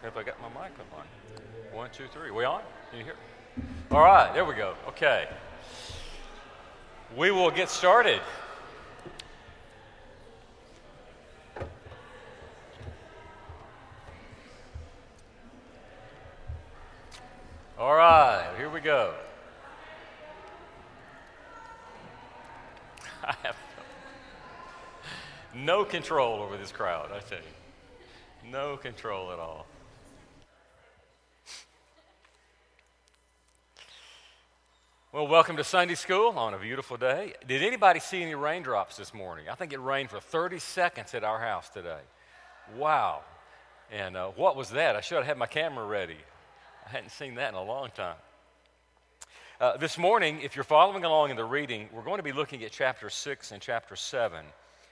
If I got my mic on. 1, 2, 3. We on? Can you hear? All right, there we go. Okay. We will get started. All right, here we go. I have no control over this crowd, I tell you. No control at all. Well, welcome to Sunday School on a beautiful day. Did anybody see any raindrops this morning? I think it rained for 30 seconds at our house today. Wow. And what was that? I should have had my camera ready. I hadn't seen that in a long time. This morning, if you're following along in the reading, we're going to be looking at chapter 6 and chapter 7.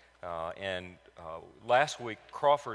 Last week, Crawford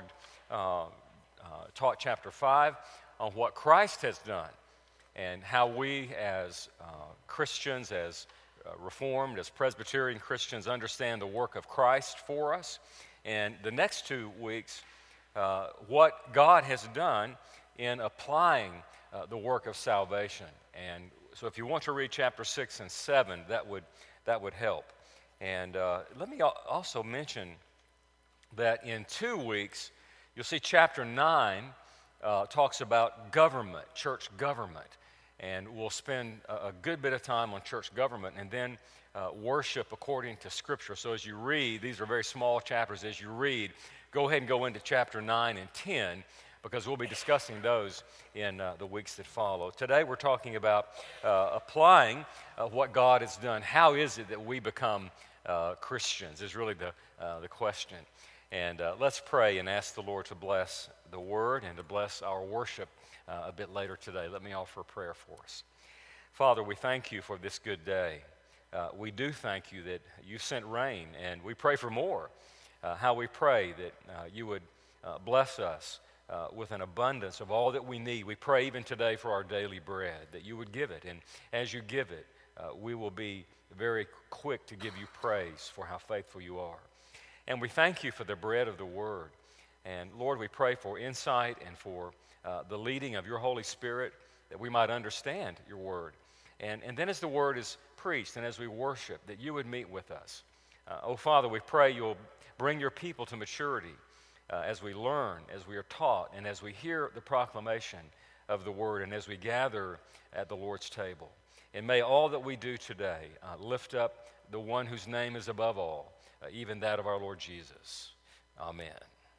taught chapter 5 on what Christ has done and how we as Christians, as Reformed, as Presbyterian Christians, understand the work of Christ for us. And the next 2 weeks, what God has done in applying the work of salvation. And so if you want to read chapter 6 and 7, that would help. And let me also mention that in 2 weeks, you'll see chapter 9 talks about government, church government. And we'll spend a good bit of time on church government and then worship according to Scripture. So as you read, these are very small chapters. As you read, go ahead and go into chapter 9 and 10 because we'll be discussing those in the weeks that follow. Today we're talking about applying what God has done. How is it that we become Christians is really the question. And let's pray and ask the Lord to bless the Word and to bless our worship a bit later today. Let me offer a prayer for us. Father, we thank you for this good day. We do thank you that you sent rain, and we pray for more. How we pray that you would bless us with an abundance of all that we need. We pray even today for our daily bread, that you would give it. And as you give it, we will be very quick to give you praise for how faithful you are. And we thank you for the bread of the Word. And Lord, we pray for insight and for the leading of your Holy Spirit, that we might understand your Word. And then as the Word is preached and as we worship, that you would meet with us. Oh, Father, we pray you'll bring your people to maturity as we learn, as we are taught, and as we hear the proclamation of the Word, and as we gather at the Lord's table. And may all that we do today lift up the one whose name is above all, even that of our Lord Jesus. Amen.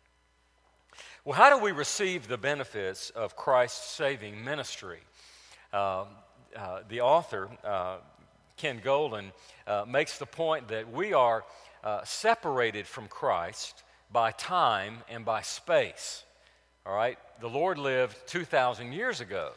Well, how do we receive the benefits of Christ's saving ministry? The author, Ken Golden, makes the point that we are separated from Christ by time and by space. All right? The Lord lived 2,000 years ago.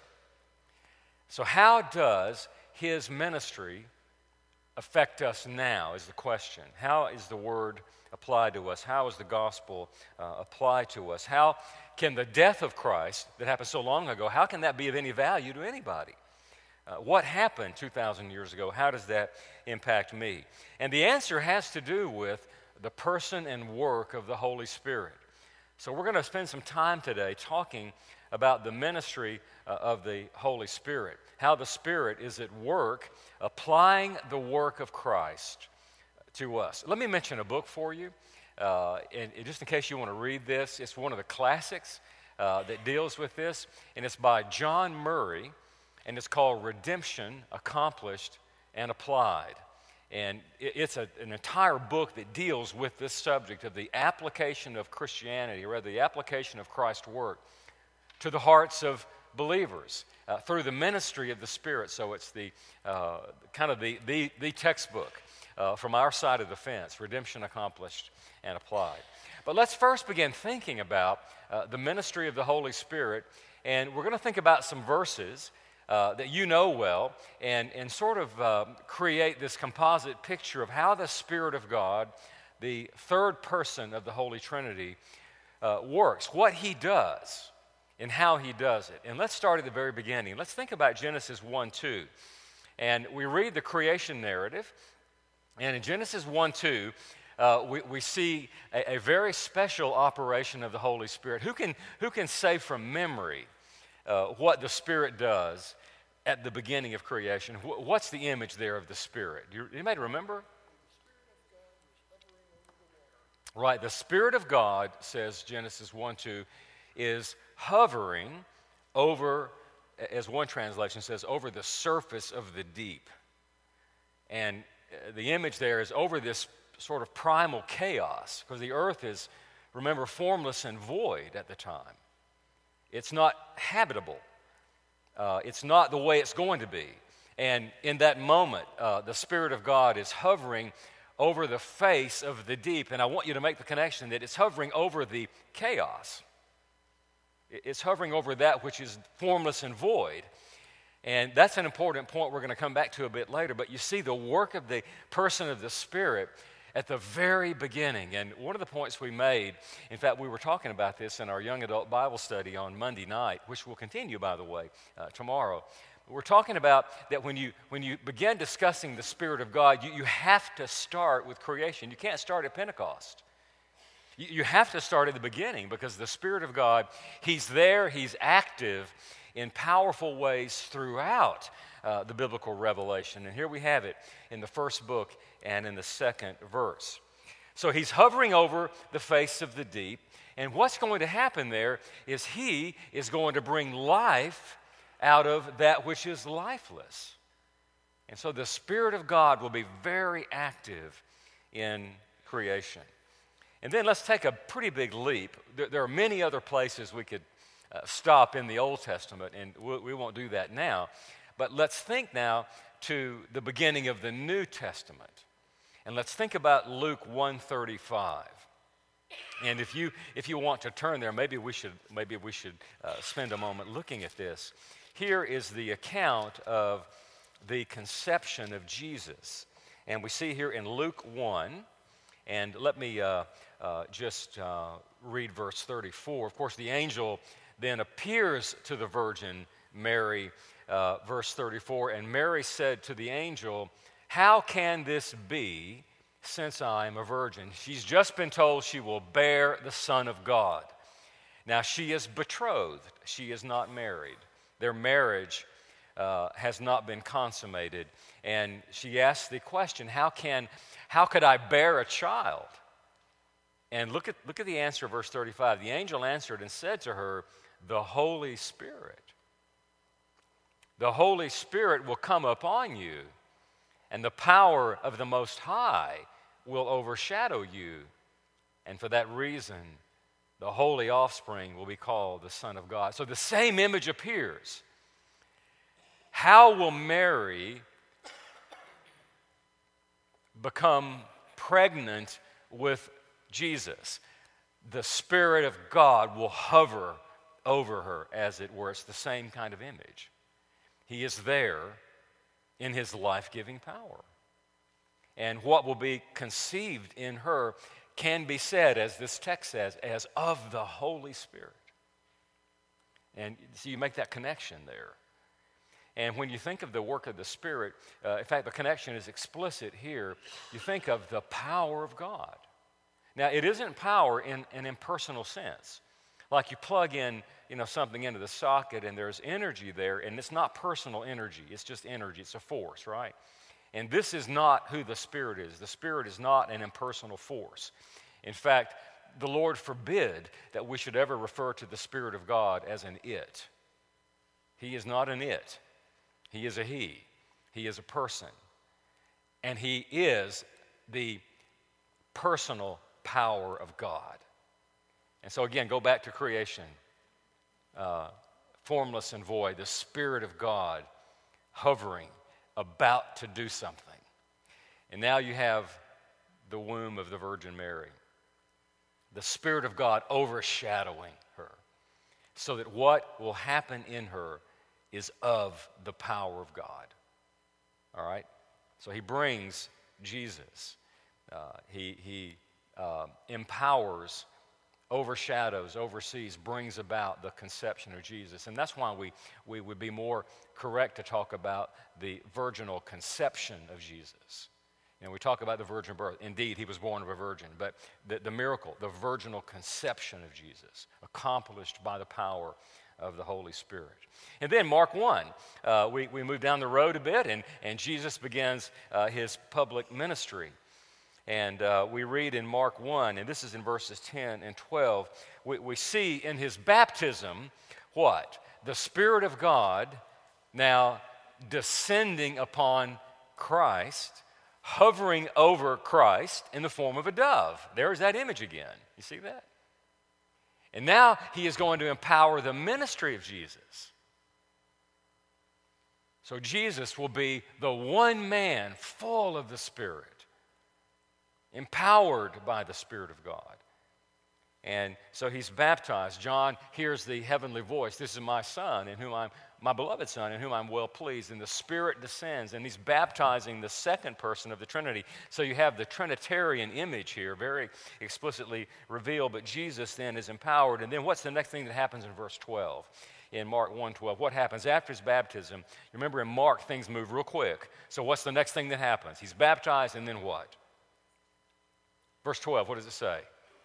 So how does his ministry affect us now is the question. How is the Word applied to us? How is the gospel applied to us? How can the death of Christ that happened so long ago, how can that be of any value to anybody? What happened 2,000 years ago? How does that impact me? And the answer has to do with the person and work of the Holy Spirit. So we're going to spend some time today talking about the ministry of the Holy Spirit, how the Spirit is at work applying the work of Christ to us. Let me mention a book for you, and just in case you want to read this. It's one of the classics that deals with this, and it's by John Murray, and it's called Redemption Accomplished and Applied. And it's an entire book that deals with this subject of the application of Christianity, or rather the application of Christ's work to the hearts of believers through the ministry of the Spirit. So it's the kind of the textbook from our side of the fence, Redemption Accomplished and Applied. But let's first begin thinking about the ministry of the Holy Spirit, and we're going to think about some verses that you know well, and sort of create this composite picture of how the Spirit of God, the third person of the Holy Trinity, works, what he does, and how he does it. And let's start at the very beginning. Let's think about Genesis 1:2. And we read the creation narrative, and in Genesis 1:2, we see a very special operation of the Holy Spirit. Who can say from memory what the Spirit does at the beginning of creation? What's the image there of the Spirit? Anybody remember? Right, the Spirit of God, says Genesis 1:2, is hovering over, as one translation says, over the surface of the deep. And the image there is over this sort of primal chaos, because the earth is, remember, formless and void at the time. It's not habitable. It's not the way it's going to be. And in that moment, the Spirit of God is hovering over the face of the deep. And I want you to make the connection that it's hovering over the chaos. It's hovering over that which is formless and void. And that's an important point we're going to come back to a bit later. But you see the work of the person of the Spirit at the very beginning. And one of the points we made, in fact, we were talking about this in our young adult Bible study on Monday night, which will continue, by the way, tomorrow. We're talking about that when you begin discussing the Spirit of God, you have to start with creation. You can't start at Pentecost. You have to start at the beginning, because the Spirit of God, He's there, He's active in powerful ways throughout the biblical revelation. And here we have it in the first book and in the second verse. So He's hovering over the face of the deep, and what's going to happen there is He is going to bring life out of that which is lifeless. And so the Spirit of God will be very active in creation. And then let's take a pretty big leap. There are many other places we could stop in the Old Testament, and we won't do that now. But let's think now to the beginning of the New Testament. And let's think about Luke 1:35. And if you want to turn there, maybe we should spend a moment looking at this. Here is the account of the conception of Jesus. And we see here in Luke 1, and let me just read verse 34. Of course, the angel then appears to the Virgin Mary, verse 34, and Mary said to the angel, "How can this be, since I am a virgin?" She's just been told she will bear the Son of God. Now, she is betrothed. She is not married. Their marriage has not been consummated. And she asks the question, how could I bear a child? And look at the answer, verse 35. The angel answered and said to her, "The Holy Spirit. The Holy Spirit will come upon you, and the power of the Most High will overshadow you. And for that reason, the holy offspring will be called the Son of God." So the same image appears. How will Mary become pregnant with Jesus? The Spirit of God will hover over her, as it were. It's the same kind of image. He is there in His life-giving power. And what will be conceived in her can be said, as this text says, as of the Holy Spirit. And so you make that connection there. And when you think of the work of the Spirit, in fact, the connection is explicit here. You think of the power of God. Now, it isn't power in an impersonal sense. Like you plug in, something into the socket and there's energy there, and it's not personal energy. It's just energy. It's a force, right? And this is not who the Spirit is. The Spirit is not an impersonal force. In fact, the Lord forbid that we should ever refer to the Spirit of God as an it. He is not an it. He is a he. He is a person. And He is the personal power of God. And so again, go back to creation. Formless and void, the Spirit of God hovering, about to do something. And now you have the womb of the Virgin Mary. The Spirit of God overshadowing her, so that what will happen in her is of the power of God. All right? So He brings Jesus. He empowers, overshadows, oversees, brings about the conception of Jesus. And that's why we would be more correct to talk about the virginal conception of Jesus. We talk about the virgin birth. Indeed, he was born of a virgin. But the miracle, the virginal conception of Jesus, accomplished by the power of the Holy Spirit. And then Mark 1, we move down the road a bit, and Jesus begins his public ministry. And we read in Mark 1, and this is in verses 10 and 12, we see in his baptism, what? The Spirit of God now descending upon Christ, hovering over Christ in the form of a dove. There's that image again. You see that? And now he is going to empower the ministry of Jesus. So Jesus will be the one man full of the Spirit, empowered by the Spirit of God. And so he's baptized. John hears the heavenly voice. This is my son, my beloved son, in whom I'm well pleased. And the Spirit descends, and he's baptizing the second person of the Trinity. So you have the Trinitarian image here, very explicitly revealed. But Jesus then is empowered. And then what's the next thing that happens in verse 12? In Mark 1:12, what happens after his baptism? Remember, in Mark, things move real quick. So what's the next thing that happens? He's baptized, and then what? Verse 12, what does it say?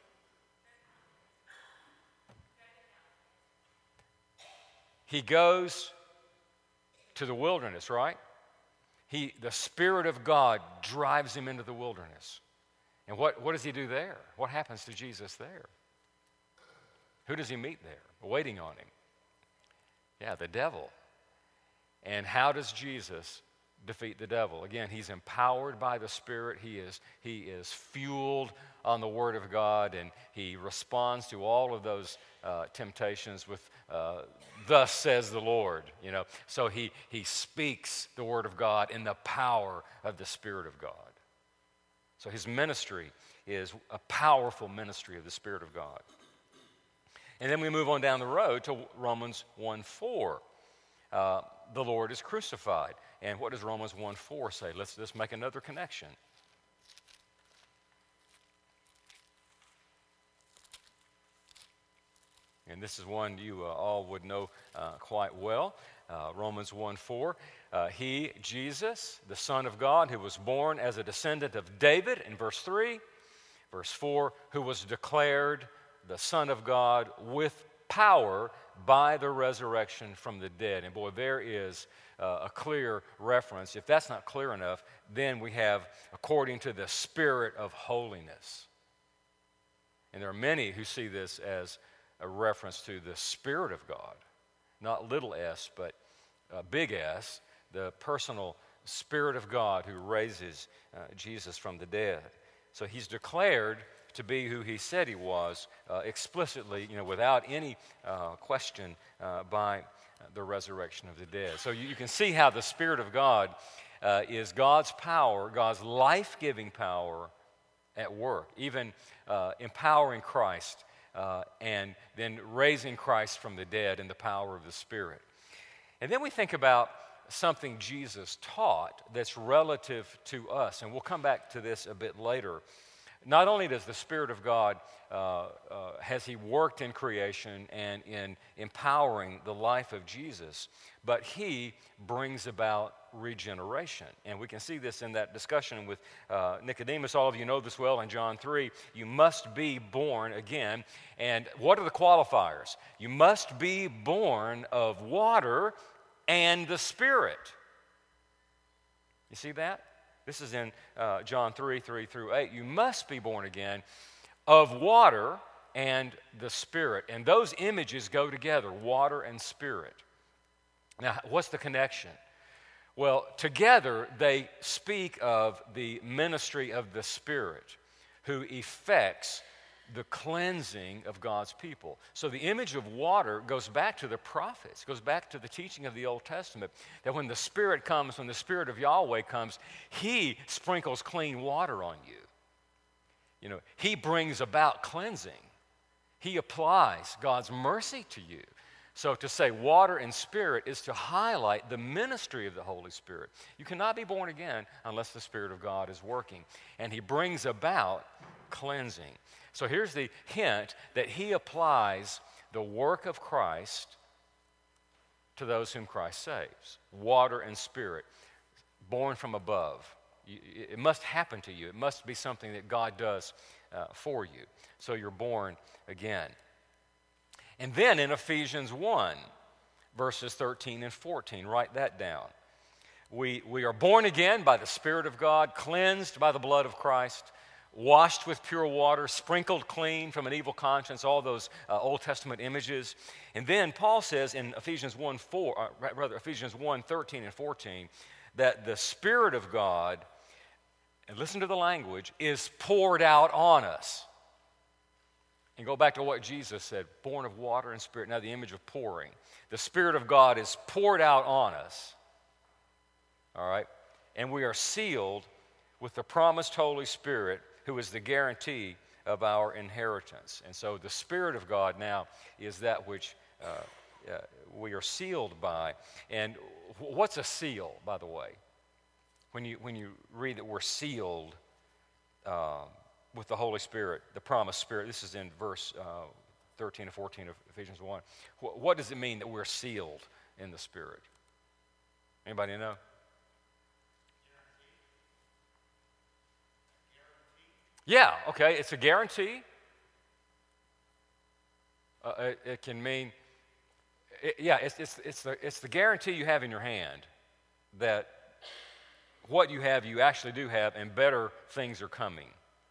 He goes to the wilderness, right? The Spirit of God drives him into the wilderness. And what does he do there? What happens to Jesus there? Who does he meet there, waiting on him? Yeah, the devil. And how does Jesus defeat the devil? Again, he's empowered by the Spirit. He is fueled on the Word of God, and he responds to all of those temptations with thus says the Lord. So he speaks the Word of God in the power of the Spirit of God. So his ministry is a powerful ministry of the Spirit of God. And then we move on down the road to Romans 1:4. The Lord is crucified. And what does Romans 1:4 say? Let's make another connection. And this is one you all would know quite well. Romans 1:4. He, Jesus, the Son of God, who was born as a descendant of David, in verse 3. Verse 4, who was declared the Son of God with power by the resurrection from the dead. And boy, there is a clear reference. If that's not clear enough, then we have according to the Spirit of holiness. And there are many who see this as a reference to the Spirit of God. Not little s, but big S, the personal Spirit of God who raises Jesus from the dead. So he's declared to be who he said he was explicitly, without any question by the resurrection of the dead. So you can see how the Spirit of God is God's power, God's life-giving power at work, even empowering Christ and then raising Christ from the dead in the power of the Spirit. And then we think about something Jesus taught that's relative to us, and we'll come back to this a bit later. Not only does the Spirit of God, has he worked in creation and in empowering the life of Jesus, but he brings about regeneration. And we can see this in that discussion with Nicodemus. All of you know this well in John 3. You must be born again. And what are the qualifiers? You must be born of water and the Spirit. You see that? This is in John 3:3-8. You must be born again of water and the Spirit. And those images go together, water and Spirit. Now, what's the connection? Well, together they speak of the ministry of the Spirit who effects the cleansing of God's people. So the image of water goes back to the prophets, goes back to the teaching of the Old Testament, that when the Spirit comes, when the Spirit of Yahweh comes, he sprinkles clean water on you. He brings about cleansing. He applies God's mercy to you. So to say water and Spirit is to highlight the ministry of the Holy Spirit. You cannot be born again unless the Spirit of God is working. And he brings about cleansing. So here's the hint that he applies the work of Christ to those whom Christ saves. Water and Spirit, born from above. It must happen to you. It must be something that God does for you. So you're born again. And then in Ephesians 1, verses 13 and 14, write that down. We are born again by the Spirit of God, cleansed by the blood of Christ, washed with pure water, sprinkled clean from an evil conscience, all those Old Testament images. And then Paul says in Ephesians 1, 13 and 14, that the Spirit of God, and listen to the language, is poured out on us. And go back to what Jesus said, born of water and Spirit. Now the image of pouring. The Spirit of God is poured out on us. All right? And we are sealed with the promised Holy Spirit, who is the guarantee of our inheritance. And so the Spirit of God now is that which we are sealed by. And what's a seal, by the way? When you read that we're sealed with the Holy Spirit, the promised Spirit, this is in verse 13 and 14 of Ephesians 1. What does it mean that we're sealed in the Spirit? Anybody know? Yeah, okay, it's a guarantee. It can mean, it's the guarantee you have in your hand that what you have, you actually do have, and better things are coming.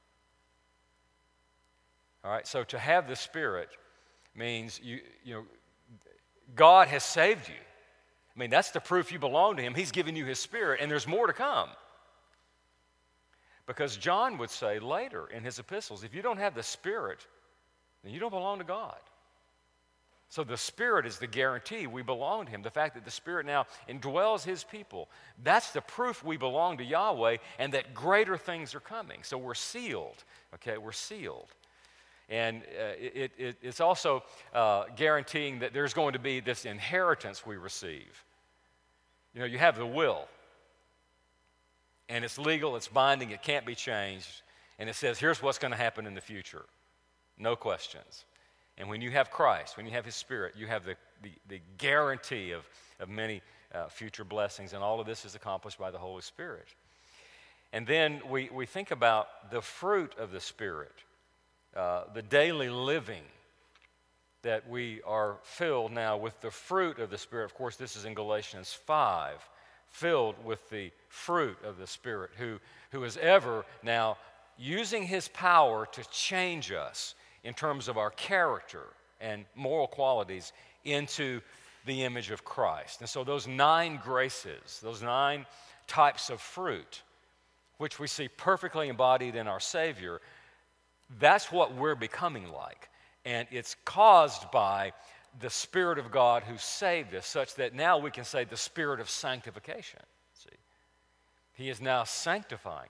All right, so to have the Spirit means God has saved you. I mean, that's the proof you belong to Him. He's given you His Spirit, and there's more to come. Because John would say later in his epistles, if you don't have the Spirit, then you don't belong to God. So the Spirit is the guarantee we belong to Him. The fact that the Spirit now indwells His people, that's the proof we belong to Yahweh and that greater things are coming. So we're sealed, okay? We're sealed. And it's also guaranteeing that there's going to be this inheritance we receive. You have the will. And it's legal, it's binding, it can't be changed. And it says, here's what's going to happen in the future. No questions. And when you have Christ, when you have His Spirit, you have the guarantee of many future blessings. And all of this is accomplished by the Holy Spirit. And then we think about the fruit of the Spirit, the daily living that we are filled now with the fruit of the Spirit. Of course, this is in Galatians 5. Filled with the fruit of the Spirit, who is ever now using His power to change us in terms of our character and moral qualities into the image of Christ. And so those 9 graces, those 9 types of fruit, which we see perfectly embodied in our Savior, that's what we're becoming like. And it's caused by the Spirit of God who saved us, such that now we can say the Spirit of sanctification. See, He is now sanctifying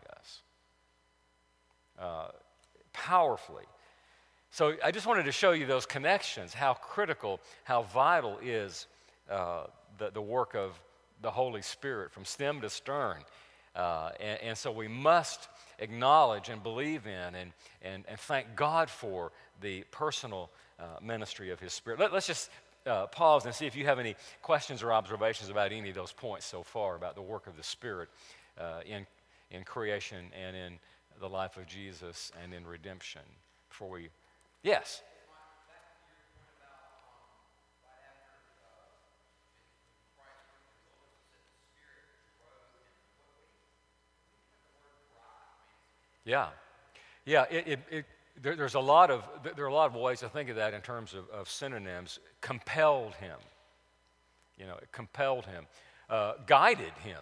us powerfully. So I just wanted to show you those connections, how critical, how vital is the work of the Holy Spirit from stem to stern. And so we must acknowledge and believe in and thank God for the personal ministry of His Spirit. Let's just pause and see if you have any questions or observations about any of those points so far about the work of the Spirit in creation and in the life of Jesus and in redemption. Before we, yes. Yeah. There are a lot of ways to think of that in terms of synonyms. Compelled him. It compelled him. Guided him.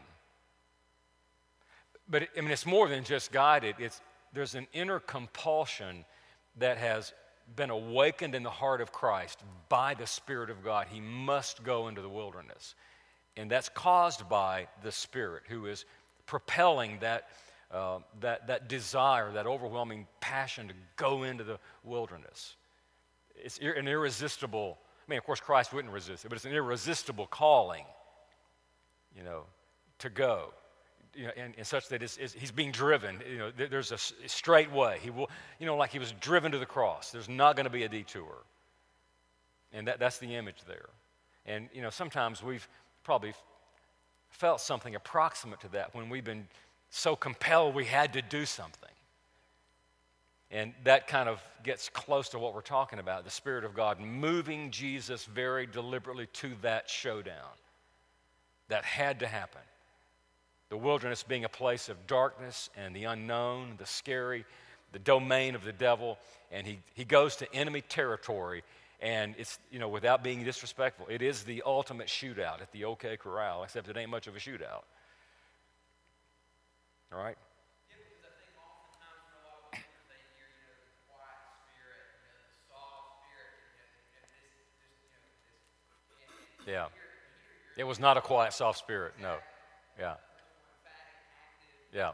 But it's more than just guided. There's an inner compulsion that has been awakened in the heart of Christ by the Spirit of God. He must go into the wilderness. And that's caused by the Spirit, who is propelling that desire, that overwhelming passion to go into the wilderness. It's an irresistible, of course Christ wouldn't resist it, but it's an irresistible calling, to go. And such that he's being driven. There's a straight way. He will, like he was driven to the cross. There's not going to be a detour. And that's the image there. And, sometimes we've probably felt something approximate to that when we've been so compelled we had to do something. And that kind of gets close to what we're talking about, the Spirit of God moving Jesus very deliberately to that showdown. That had to happen. The wilderness being a place of darkness and the unknown, the scary, the domain of the devil, and he goes to enemy territory, and it's, without being disrespectful, it is the ultimate shootout at the OK Corral, except it ain't much of a shootout. All right? Yeah. It was not a quiet, soft spirit, no. Yeah. Yeah.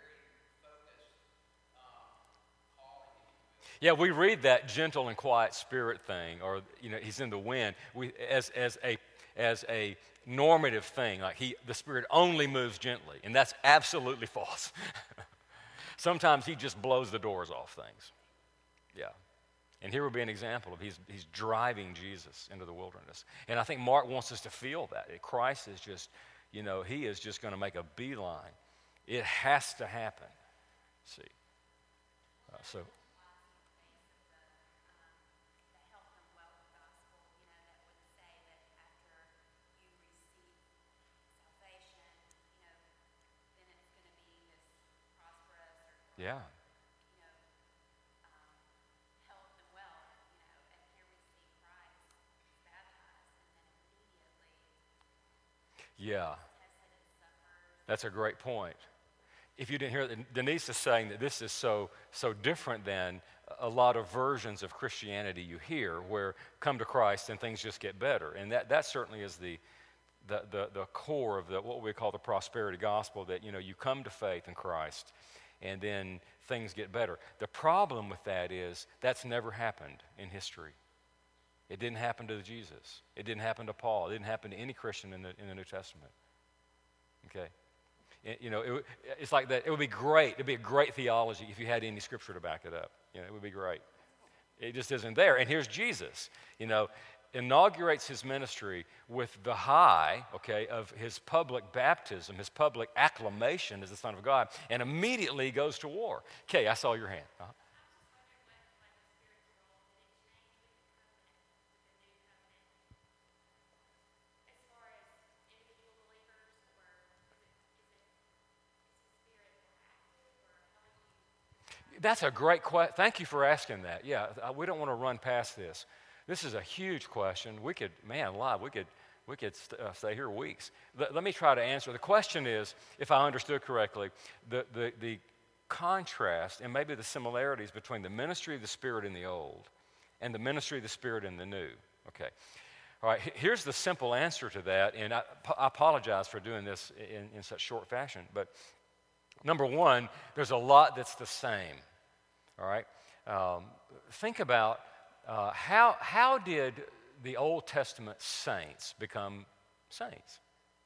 Yeah, we read that gentle and quiet spirit thing, or he's in the wind, as a normative thing, like the Spirit only moves gently, and that's absolutely false. Sometimes he just blows the doors off things. Yeah. And here would be an example of he's driving Jesus into the wilderness. And I think Mark wants us to feel that. Christ is just, he is just going to make a beeline. It has to happen. See. So. Yeah. Yeah. That's a great point. If you didn't hear it, Denise is saying that this is so different than a lot of versions of Christianity you hear where come to Christ and things just get better. And that certainly is the core of what we call the prosperity gospel, that you come to faith in Christ and then things get better. The problem with that is that's never happened in history. It didn't happen to Jesus. It didn't happen to Paul. It didn't happen to any Christian in the New Testament. Okay? It's like that. It would be great. It would be a great theology if you had any scripture to back it up. It would be great. It just isn't there. And here's Jesus, inaugurates his ministry with the high, of his public baptism, his public acclamation as the Son of God, and immediately goes to war. Okay, I saw your hand. Uh-huh. That's a great question. Thank you for asking that. Yeah, we don't want to run past this. This is a huge question. We could stay here weeks. Let me try to answer. The question is, if I understood correctly, the contrast and maybe the similarities between the ministry of the Spirit in the Old and the ministry of the Spirit in the New. Okay. All right, here's the simple answer to that, and I apologize for doing this in such short fashion, but number one, there's a lot that's the same. All right? Think about how did the Old Testament saints become saints?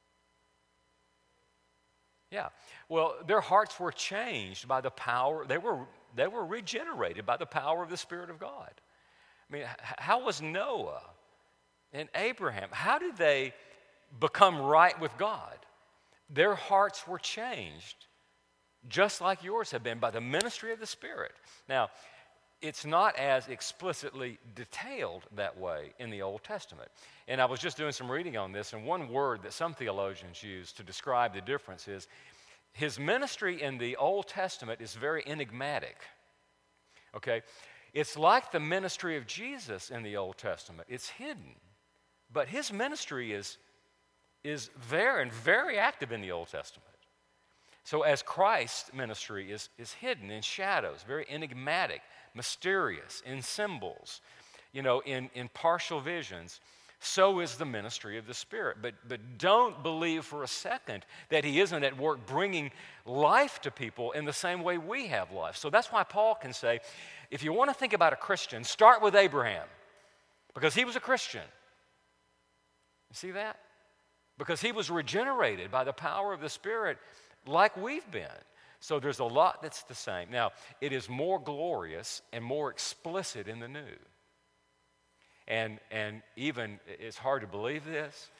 Yeah. Well, their hearts were changed by the power. They were regenerated by the power of the Spirit of God. I mean, how was Noah and Abraham? How did they become right with God? Their hearts were changed, just like yours have been, by the ministry of the Spirit. Now, it's not as explicitly detailed that way in the Old Testament. And I was just doing some reading on this, and one word that some theologians use to describe the difference is his ministry in the Old Testament is very enigmatic. Okay? It's like the ministry of Jesus in the Old Testament. It's hidden. But his ministry is there and very active in the Old Testament. So as Christ's ministry is hidden in shadows, very enigmatic, mysterious, in symbols, in partial visions, so is the ministry of the Spirit. But don't believe for a second that he isn't at work bringing life to people in the same way we have life. So that's why Paul can say, if you want to think about a Christian, start with Abraham, because he was a Christian. You see that? Because he was regenerated by the power of the Spirit like we've been. So there's a lot that's the same. Now, it is more glorious and more explicit in the new. And even, it's hard to believe this,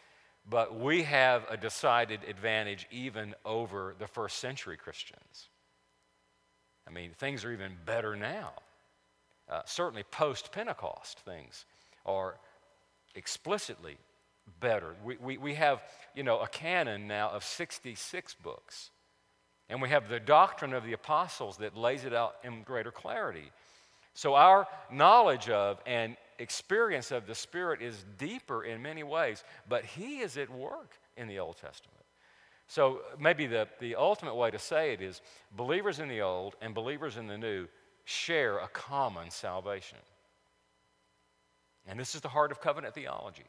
but we have a decided advantage even over the first century Christians. I mean, things are even better now. Certainly post-Pentecost, things are explicitly better. We have, a canon now of 66 books. And we have the doctrine of the apostles that lays it out in greater clarity. So our knowledge of and experience of the Spirit is deeper in many ways, but He is at work in the Old Testament. So maybe the ultimate way to say it is believers in the Old and believers in the New share a common salvation. And this is the heart of covenant theology.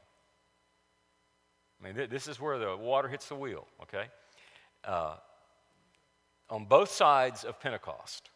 I mean, this is where the water hits the wheel, okay? On both sides of Pentecost,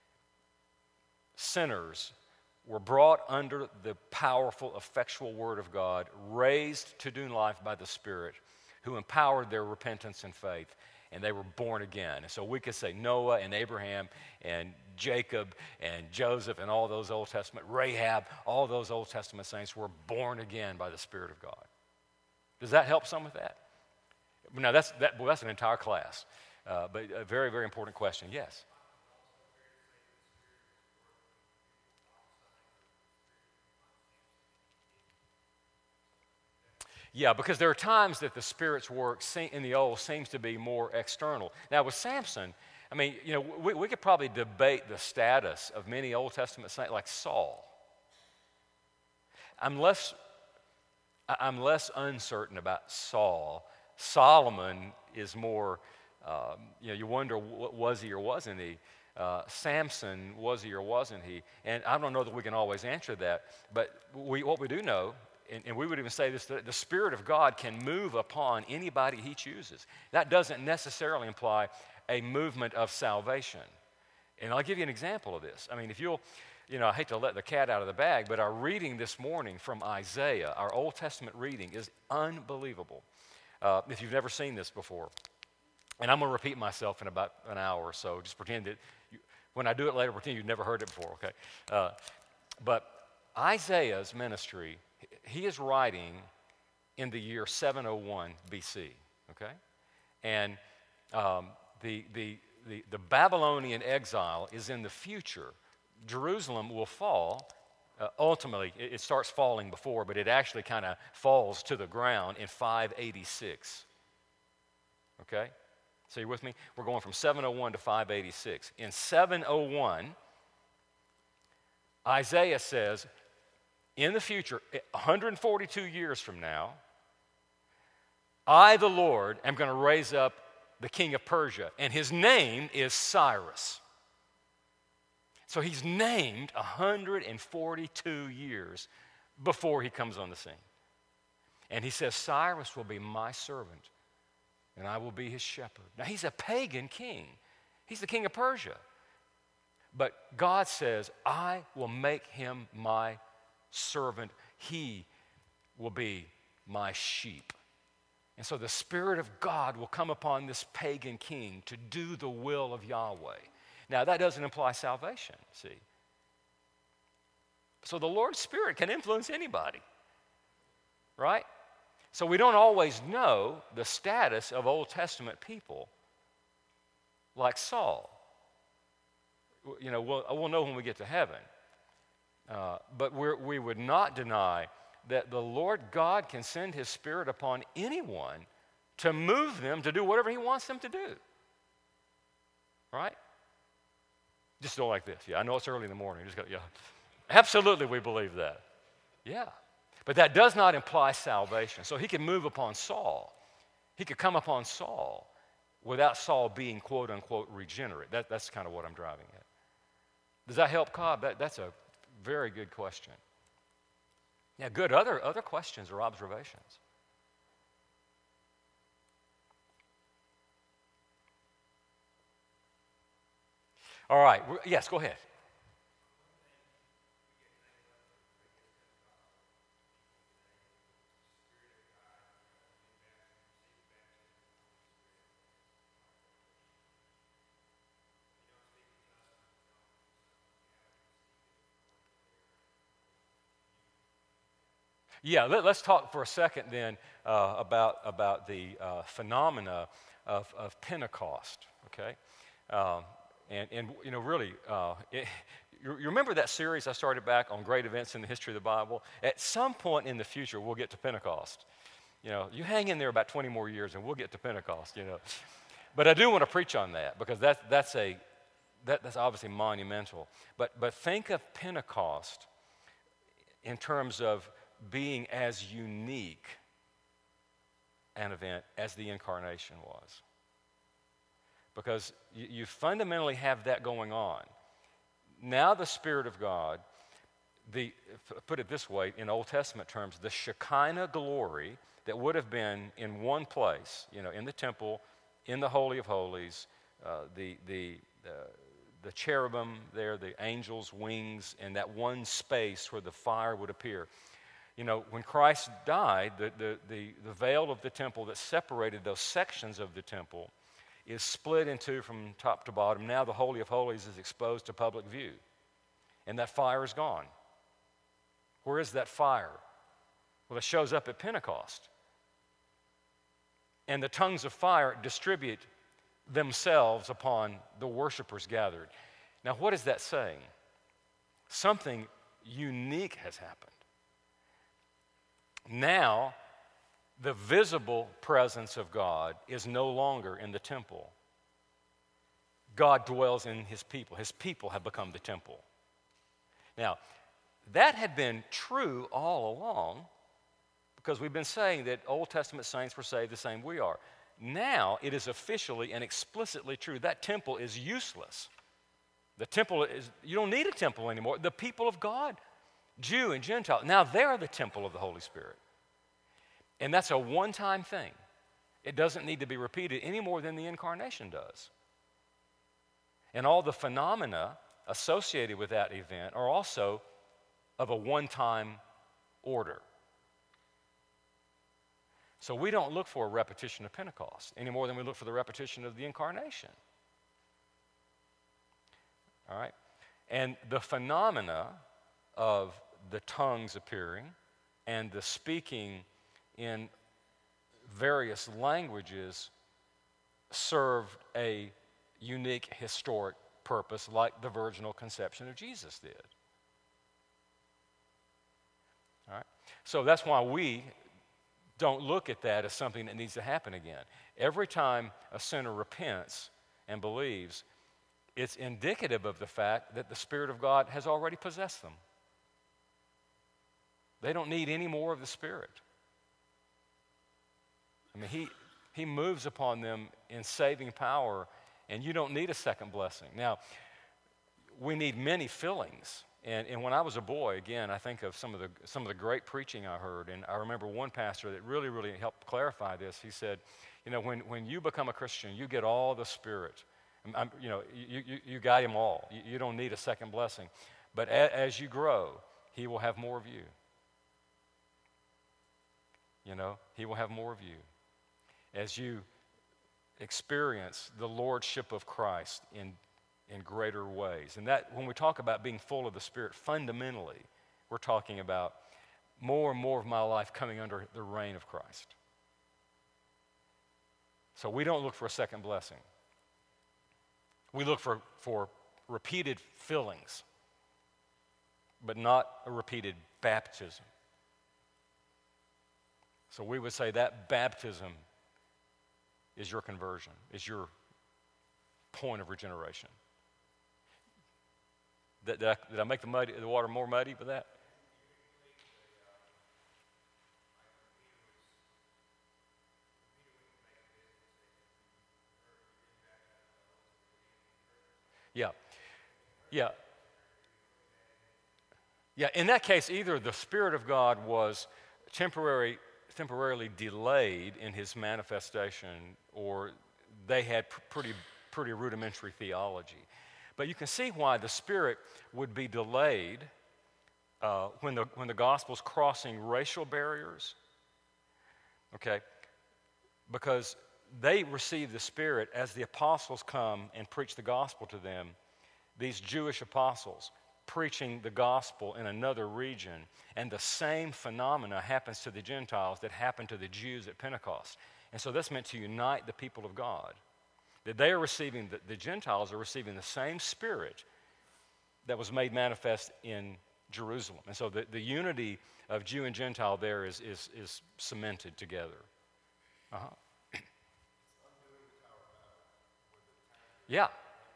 sinners were brought under the powerful, effectual Word of God, raised to new life by the Spirit, who empowered their repentance and faith, and they were born again. And so we could say Noah and Abraham and Jacob and Joseph and all those Old Testament, Rahab, all those Old Testament saints were born again by the Spirit of God. Does that help some with that? Now, that's an entire class, but a very, very important question. Yes? Yeah, because there are times that the Spirit's work in the Old seems to be more external. Now, with Samson, I mean, we could probably debate the status of many Old Testament saints, like Saul. I'm less uncertain about Saul. Solomon is more, you wonder, was he or wasn't he? Samson, was he or wasn't he? And I don't know that we can always answer that, but what we do know, and we would even say this, that the Spirit of God can move upon anybody He chooses. That doesn't necessarily imply a movement of salvation. And I'll give you an example of this. I mean, if you'll, I hate to let the cat out of the bag, but our reading this morning from Isaiah, our Old Testament reading, is unbelievable. If you've never seen this before. And I'm going to repeat myself in about an hour or so. Just pretend that, when I do it later, pretend you've never heard it before, okay? But Isaiah's ministry, he is writing in the year 701 BC, okay? And the Babylonian exile is in the future. Jerusalem will fall. Ultimately, it starts falling before, but it actually kind of falls to the ground in 586. Okay? So you with me? We're going from 701 to 586. In 701, Isaiah says, in the future, 142 years from now, I, the Lord, am going to raise up the king of Persia, and his name is Cyrus. So he's named 142 years before he comes on the scene. And he says, Cyrus will be my servant, and I will be his shepherd. Now, he's a pagan king. He's the king of Persia. But God says, I will make him my servant. He will be my sheep. And so the Spirit of God will come upon this pagan king to do the will of Yahweh. Now, that doesn't imply salvation, see. So the Lord's Spirit can influence anybody, right? So we don't always know the status of Old Testament people like Saul. We'll know when we get to heaven. But we would not deny that the Lord God can send His Spirit upon anyone to move them to do whatever He wants them to do. Right? Just don't like this. Yeah, I know it's early in the morning. Yeah. Absolutely, we believe that. Yeah. But that does not imply salvation. So He can move upon Saul. He could come upon Saul without Saul being, quote unquote, regenerate. That's kind of what I'm driving at. Does that help, Cobb? That's a very good question. Yeah, good. Other questions or observations? All right. Yes, go ahead. Yeah, let's talk for a second then about the phenomena of Pentecost, okay? And you know, really, you remember that series I started back on great events in the history of the Bible? At some point in the future, we'll get to Pentecost. You know, you hang in there about 20 more years and we'll get to Pentecost, you know. But I do want to preach on that because that's obviously monumental. But think of Pentecost in terms of being as unique an event as the incarnation was. Because you fundamentally have that going on. Now the Spirit of God, put it this way, in Old Testament terms, the Shekinah glory that would have been in one place, you know, in the temple, in the Holy of Holies, the cherubim there, the angels' wings, and that one space where the fire would appear. You know, when Christ died, the veil of the temple that separated those sections of the temple is split in two from top to bottom. Now the Holy of Holies is exposed to public view, and that fire is gone. Where is that fire? Well, it shows up at Pentecost. And the tongues of fire distribute themselves upon the worshipers gathered. Now, what is that saying? Something unique has happened. Now, the visible presence of God is no longer in the temple. God dwells in His people. His people have become the temple. Now, that had been true all along because we've been saying that Old Testament saints were saved the same we are. Now, it is officially and explicitly true. That temple is useless. The temple is, you don't need a temple anymore. The people of God, Jew and Gentile, now they're the temple of the Holy Spirit. And that's a one-time thing. It doesn't need to be repeated any more than the incarnation does. And all the phenomena associated with that event are also of a one-time order. So we don't look for a repetition of Pentecost any more than we look for the repetition of the incarnation. All right? And the phenomena of the tongues appearing and the speaking in various languages served a unique historic purpose like the virginal conception of Jesus did. All right? So that's why we don't look at that as something that needs to happen again. Every time a sinner repents and believes, it's indicative of the fact that the Spirit of God has already possessed them. They don't need any more of the Spirit. I mean, he moves upon them in saving power, and you don't need a second blessing. Now, we need many fillings. And when I was a boy, again, I think of some of the great preaching I heard. And I remember one pastor that really, really helped clarify this. He said, you know, when you become a Christian, you get all the Spirit. You got Him all. You don't need a second blessing. But as you grow, He will have more of you. You know, He will have more of you. As you experience the lordship of Christ in greater ways. And that, when we talk about being full of the Spirit, fundamentally, we're talking about more and more of my life coming under the reign of Christ. So we don't look for a second blessing. We look for repeated fillings, but not a repeated baptism. So we would say that baptism is your conversion, is your point of regeneration. Did I make the water more muddy with that? Yeah. In that case, either the Spirit of God was temporarily delayed in His manifestation, or they had pretty rudimentary theology. But you can see why the Spirit would be delayed when the gospel's crossing racial barriers. Okay? Because they receive the Spirit as the apostles come and preach the gospel to them. These Jewish apostles, preaching the gospel in another region, and the same phenomena happens to the Gentiles that happened to the Jews at Pentecost. And so that's meant to unite the people of God. That they are receiving, the Gentiles are receiving the same Spirit that was made manifest in Jerusalem. And so the unity of Jew and Gentile there is cemented together. Uh-huh. Yeah.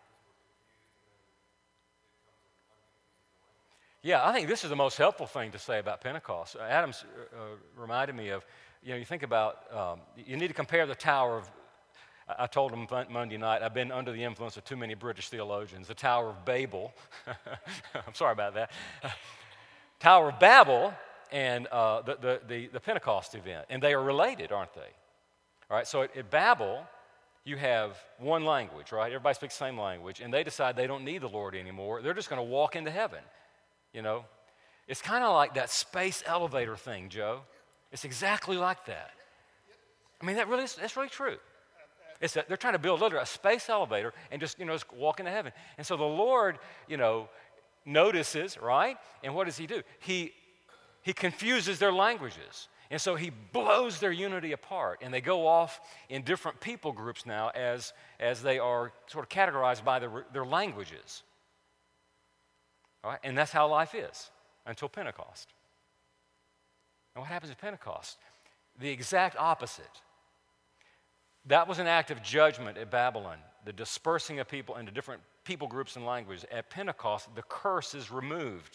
Yeah, I think this is the most helpful thing to say about Pentecost. Adams reminded me of, you think about, you need to compare the Tower of, I told him Monday night, I've been under the influence of too many British theologians. The Tower of Babel, I'm sorry about that. Tower of Babel and the Pentecost event, and they are related, aren't they? All right, so at Babel, you have one language, right? Everybody speaks the same language, and they decide they don't need the Lord anymore. They're just going to walk into heaven. It's kind of like that space elevator thing, Joe. It's exactly like that. I mean, that's really true. It's that they're trying to build literally a space elevator and just walk into heaven. And so the Lord, notices, right? And what does he do? He confuses their languages. And so he blows their unity apart, and they go off in different people groups now as they are sort of categorized by their languages. All right? And that's how life is until Pentecost. And what happens at Pentecost? The exact opposite. That was an act of judgment at Babylon, the dispersing of people into different people groups and languages. At Pentecost, the curse is removed.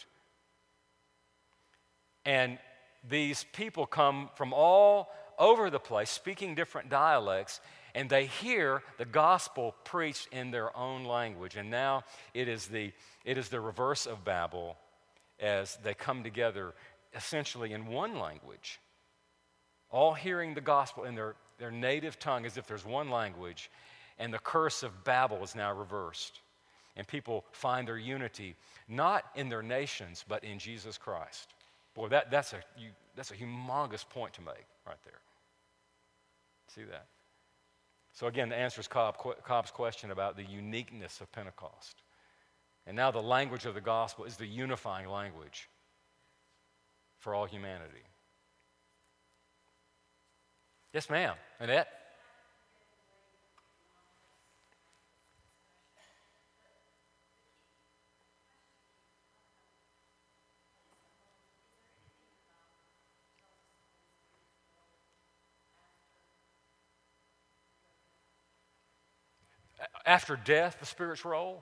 And these people come from all over the place, speaking different dialects, and they hear the gospel preached in their own language. And now it is the reverse of Babel, as they come together essentially in one language, all hearing the gospel in their native tongue as if there's one language, and the curse of Babel is now reversed. And people find their unity not in their nations, but in Jesus Christ. Boy, that's a humongous point to make right there. See that? So again, the answer is Cobb's question about the uniqueness of Pentecost. And now the language of the gospel is the unifying language for all humanity. Yes, ma'am. Annette? After death, the Spirit's role?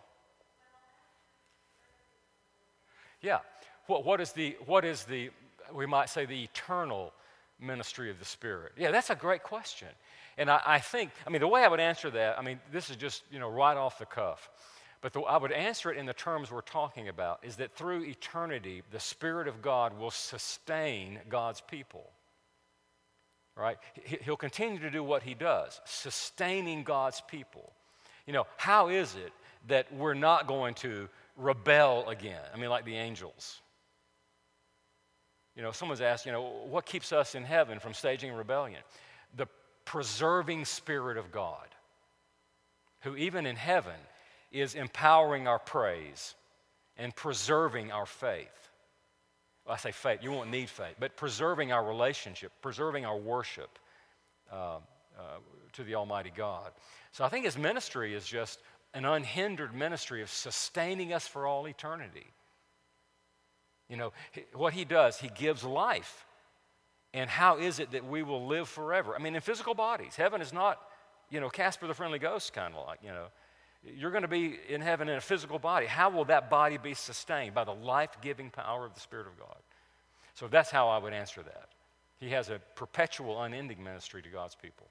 Yeah. What is the we might say the eternal ministry of the Spirit? Yeah, that's a great question. And I think, the way I would answer that, this is just, right off the cuff. But I would answer it in the terms we're talking about, is that through eternity, the Spirit of God will sustain God's people. Right? He'll continue to do what he does, sustaining God's people. How is it that we're not going to rebel again? Like the angels. Someone's asked, what keeps us in heaven from staging rebellion? The preserving Spirit of God, who even in heaven is empowering our praise and preserving our faith. Well, I say faith, you won't need faith, but preserving our relationship, preserving our worship to the Almighty God. So I think his ministry is just an unhindered ministry of sustaining us for all eternity. What he does, he gives life. And how is it that we will live forever? In physical bodies. Heaven is not, Casper the Friendly Ghost kind of like, You're going to be in heaven in a physical body. How will that body be sustained? By the life-giving power of the Spirit of God. So that's how I would answer that. He has a perpetual, unending ministry to God's people.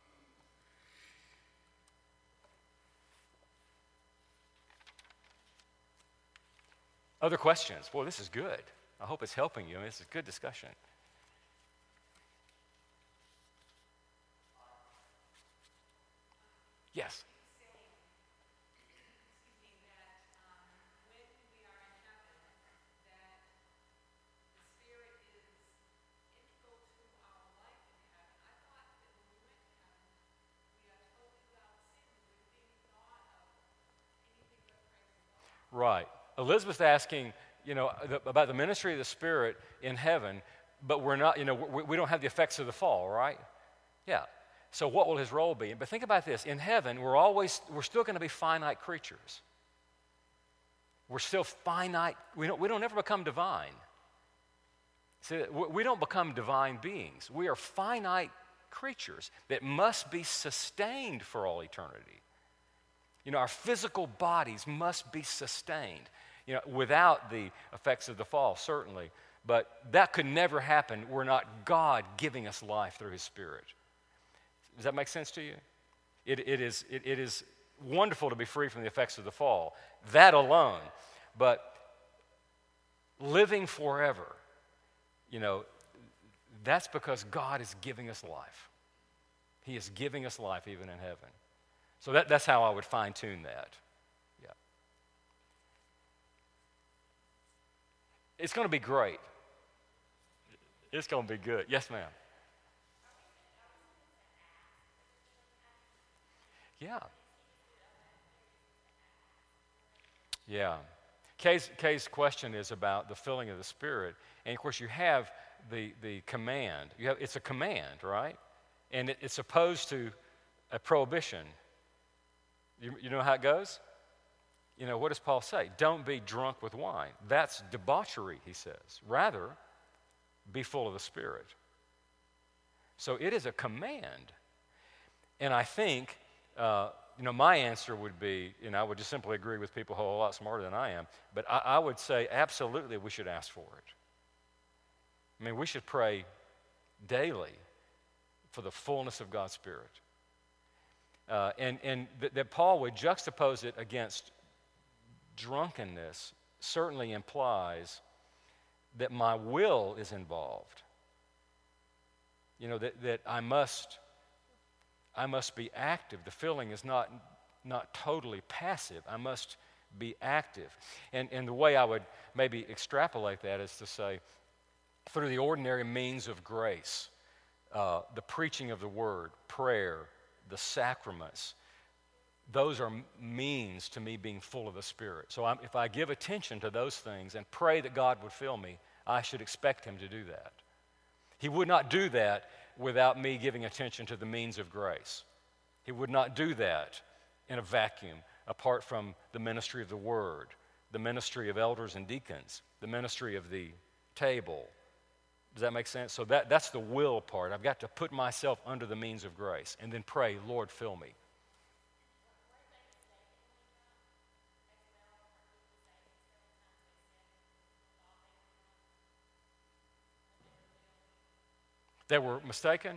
Other questions? Boy, this is good. I hope it's helping you. This is a good discussion. Yes. Right. Elizabeth's asking, about the ministry of the Spirit in heaven, but we're not, we don't have the effects of the fall, right? Yeah. So what will his role be? But think about this. In heaven, we're still going to be finite creatures. We're still finite. We don't ever become divine. See, we don't become divine beings. We are finite creatures that must be sustained for all eternity. Our physical bodies must be sustained, without the effects of the fall, certainly. But that could never happen were not God giving us life through his Spirit. Does that make sense to you? It is wonderful to be free from the effects of the fall. That alone. But living forever, that's because God is giving us life. He is giving us life even in heaven. So that's how I would fine-tune that. Yeah. It's going to be great. It's going to be good. Yes, ma'am. Yeah. Yeah. Kay's question is about the filling of the Spirit. And, of course, you have the command. It's a command, right? And it's opposed to a prohibition. You know how it goes? What does Paul say? Don't be drunk with wine. That's debauchery, he says. Rather, be full of the Spirit. So it is a command. And I think, my answer would be, I would just simply agree with people who are a lot smarter than I am, but I would say absolutely we should ask for it. We should pray daily for the fullness of God's Spirit. And that Paul would juxtapose it against drunkenness certainly implies that my will is involved. That I must be active. The filling is not totally passive. I must be active. And the way I would maybe extrapolate that is to say, through the ordinary means of grace, the preaching of the word, prayer, the sacraments, those are means to me being full of the Spirit. So if I give attention to those things and pray that God would fill me, I should expect him to do that. He would not do that without me giving attention to the means of grace. He would not do that in a vacuum, apart from the ministry of the Word, the ministry of elders and deacons, the ministry of the table. Does that make sense? So that's the will part. I've got to put myself under the means of grace and then pray, Lord, fill me. They were mistaken?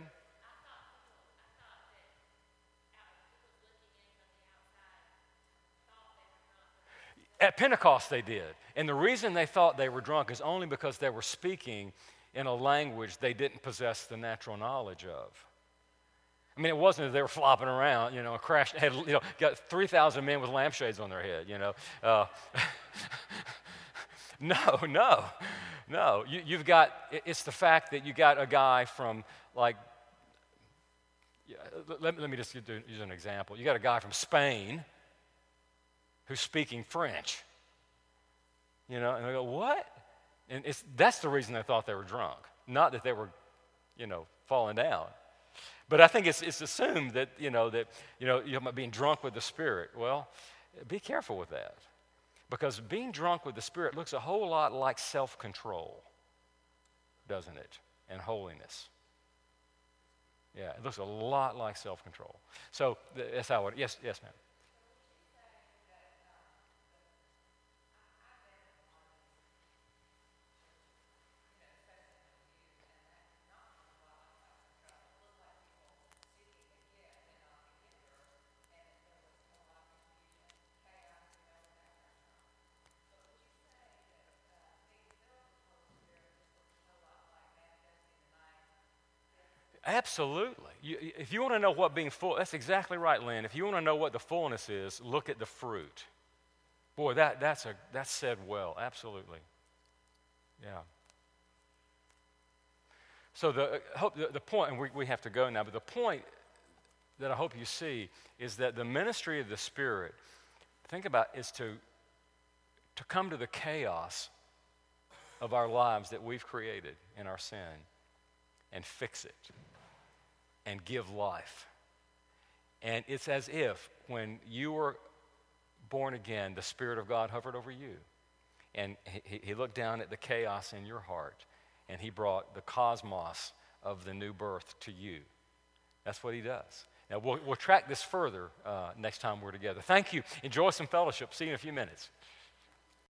At Pentecost they did. And the reason they thought they were drunk is only because they were speaking in a language they didn't possess the natural knowledge of. It wasn't that they were flopping around, crashed, got 3,000 men with lampshades on their head, No. You've got, it's the fact that you got a guy from, let me just use an example. You got a guy from Spain who's speaking French, and they go, what? And that's the reason they thought they were drunk, not that they were, falling down. But I think it's assumed that, you're being drunk with the Spirit. Well, be careful with that. Because being drunk with the Spirit looks a whole lot like self-control, doesn't it? And holiness. Yeah, it looks a lot like self-control. So that's how it, yes, ma'am. Absolutely. If you want to know what being full, that's exactly right, Lynn. If you want to know what the fullness is, look at the fruit. Boy, that's said well. Absolutely. Yeah. So the point, and we have to go now, but the point that I hope you see is that the ministry of the Spirit, think about, is to to come to the chaos of our lives that we've created in our sin and fix it and give life. And it's as if when you were born again, the Spirit of God hovered over you. And he looked down at the chaos in your heart, and he brought the cosmos of the new birth to you. That's what he does. Now, we'll track this further next time we're together. Thank you. Enjoy some fellowship. See you in a few minutes.